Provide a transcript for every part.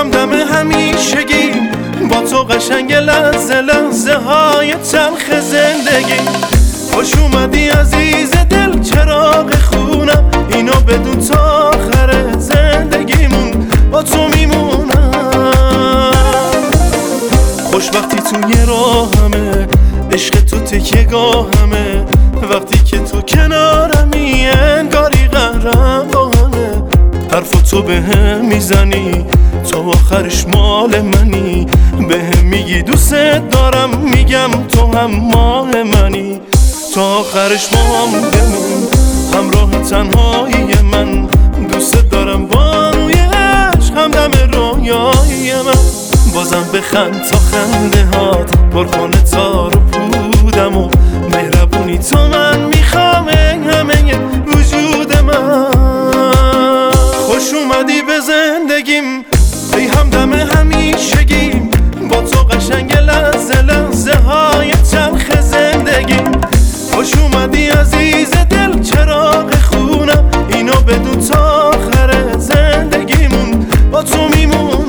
همدم همیشگی با تو قشنگ لحظه لحظه های تلخ زندگی. خوش اومدی عزیز دل چراغ خونم، اینو بدون تا آخر زندگیمون با تو میمونم. خوشبختی توی راهمه، عشق تو تکیه‌گاهمه، وقتی که تو کنارمی انگاری قهرمانه. حرفو تو بهم میزنی تا آخرش مال منی، بهم میگی دوست دارم، میگم تو هم مال منی. تا آخرش ما هم بمون همراه تنهایی من، دوست دارم بانوی عشق همدم رویایی من. بازم بخند تا خنده هات پر کنه تار و پودم و مهربونی تو من میخوام همه وجود من. خوش اومدی به زندگیم ای همدم همیشگیم، با تو قشنگ لحظه لحظه های تلخ زندگیم. خوش اومدی عزیز دل چراغ خونم، اینو بدون تا آخر زندگیمون با تو میمونم.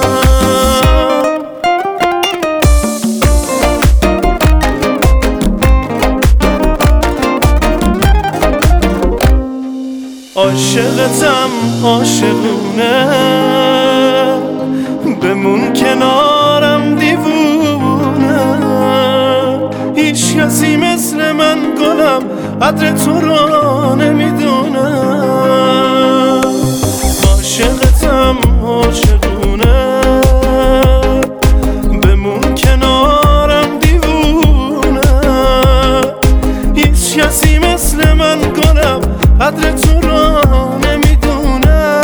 عاشقتم عاشقونه، بمون کنارم دیوونه. هیچ کسی مثل من گلم قدر تو را نمیدونه. عاشقتم عاشقونه، بمون کنارم دیوونه. هیچ کسی مثل من گلم قدر تو را نمیدونه.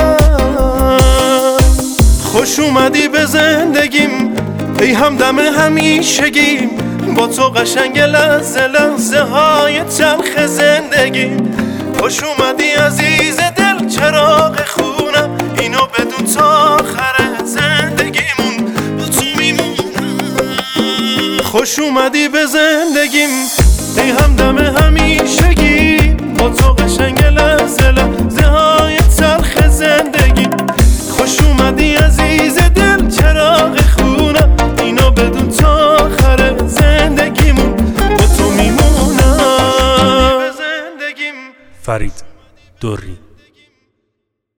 خوش اومدی به زندگیم ای همدم همیشگیم، با تو قشنگ لحظه لحظه های تلخ زندگیم. خوش اومدی عزیز دل چراغ خونم، اینو بدون تا آخر زندگیمون با تو میمونم. خوش اومدی به زندگیم ای همدم همیشگی، با تو قشنگ لحظه لحظه